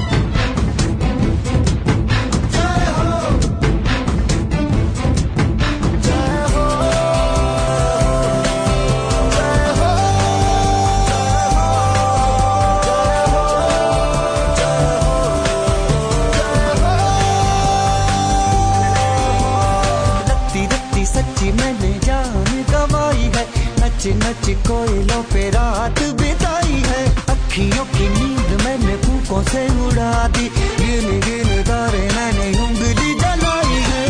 मैंने जान गवाई है नच नच कोयलों पे रात बिताई है अखियों की नींद मैंने फूकों से उड़ा दी गिन गिन तारे मैंने उंगली जलाई है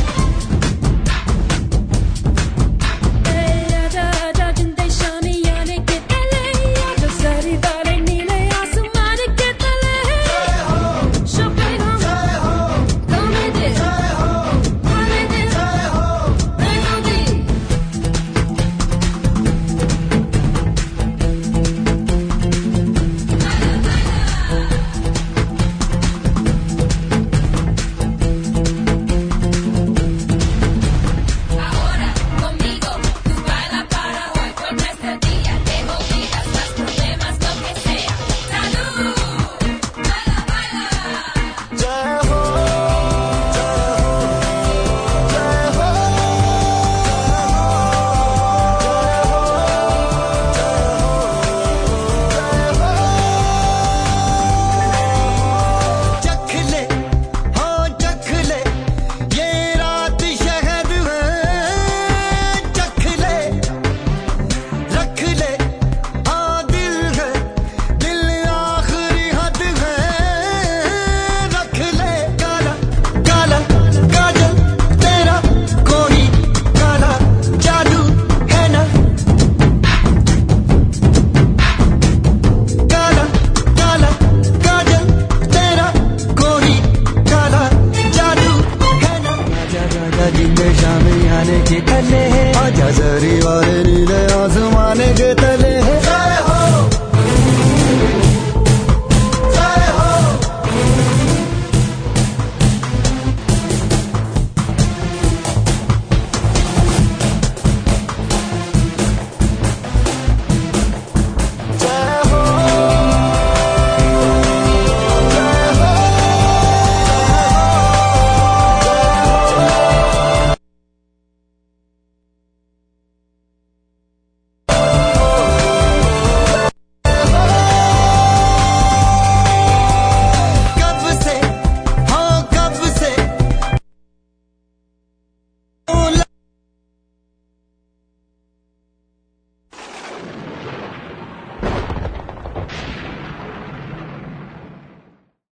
आजा आजा जिंदे शामी आने के तले आजा सारी तारे नीले आसमान के तले जय हो शोपे हम जय हो कमे दे जय हो कमे दे जय हो आजा जरी वाले नीले आसमाने के तले है